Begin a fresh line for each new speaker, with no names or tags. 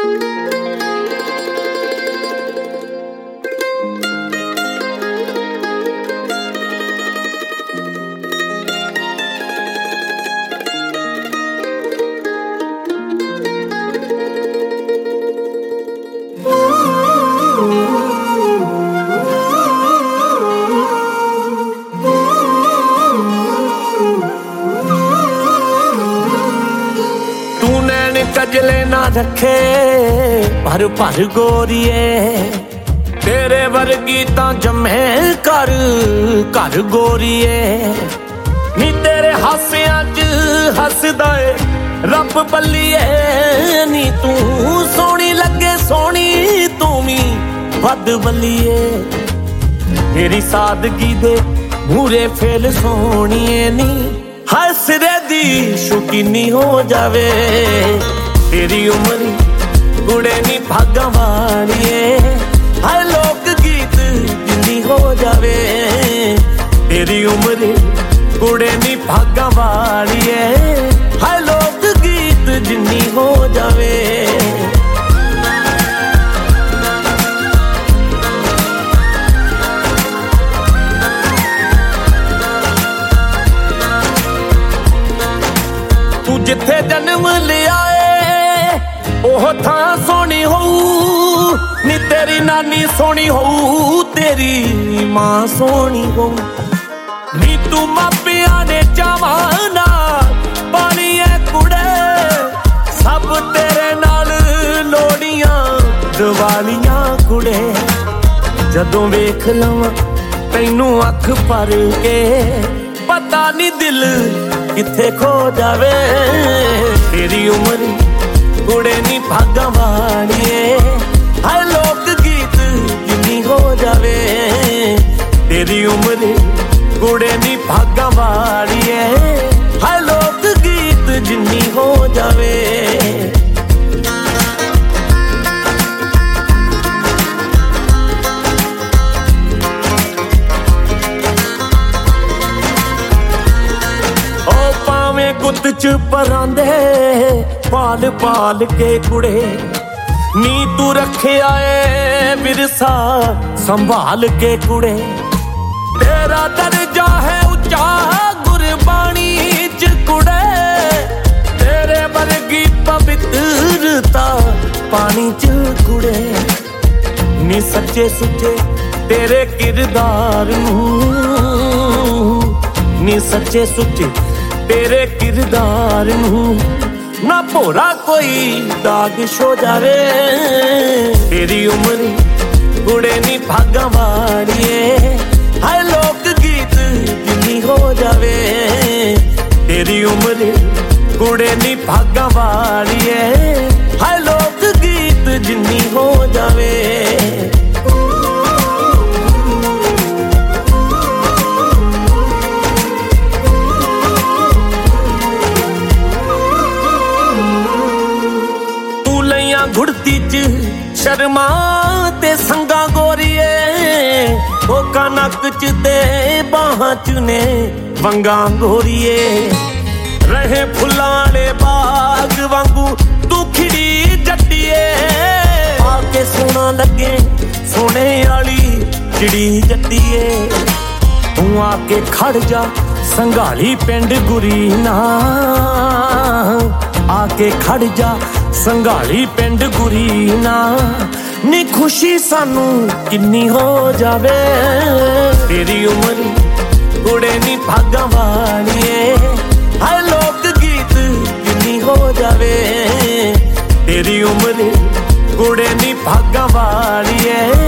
कजले ना रखे भर भर गोरिए तेरे वर्गी तां जमे कर घर गोरिए नी तेरे हासियां च हसदा ए रब बल्लिए नी तू सोहनी लगे सोहनी तू भी वध बल्लिए तेरी सादगी दे मूरे फेल सोहणीए नी हाय सिरे दी शौकीनी हो जावे तेरी उम्र कुड़े नी भागा वालिए हाय लोक गीत जिंदी हो जावे तेरी उम्र कुड़े नी भागा वालिए हाय लोक गीत जिंदी हो जावे तू जिथे जन्म लिया ओह थां सोहनी होऊ नी तेरी नानी सोहनी होऊ तेरी मां सोहनी होऊ नी तू मापियां ने चावाना पानी है कुड़े सब तेरे नाल लोड़ियां दिवालियां कुड़े जदों वेख लवां तैनू अख भर के पता नी दिल किथे खो जावे तेरी उम्र कुड़े नी भागा वालिए हाय लोक गीत जिंदी हो जावे तेरी उम्र कुड़े नी भागा वालिए हाय लोक गीत जिंदी हो जावे गुत च परांदे पाल पाल के कुड़े नी तू रखे आए विरसा संभाल के कुड़े तेरा दर्जा है उच्चा गुरबाणी च कुड़े तेरे वर्गी पवित्रता पानी च कुड़े नी सच्चे सुच्चे तेरे किरदार नी सच्चे सुच्चे तेरे किरदार ना भोरा कोई दाग छो जावे तेरी उम्र कुड़े नी भागा वालिए हाय लोक गीत जिंदी हो जावे तेरी उम्र कुड़े नी भागा वालिए हाय लोक गीत जिंदी हो जावे घुड़ती च शर्मा ते संगा गोरिए ओका नक च ते बाहां च ने वंगा गोरिए रहे फुलाने बाग वांगू तू खिड़ी जट्टिए आके सोना लगे सोने आली चिड़ी जट्टिए तू आके खड़ जा संघाली पिंड गुरी ना आके खड़ जा संघाली पिंड गुरीना नी खुशी सानू किन्नी हो जावे तेरी उम्र कुड़े नी भागा वालिए हाय लोक गीत किन्नी हो जावे तेरी उम्र कुड़े नी भागा वालिए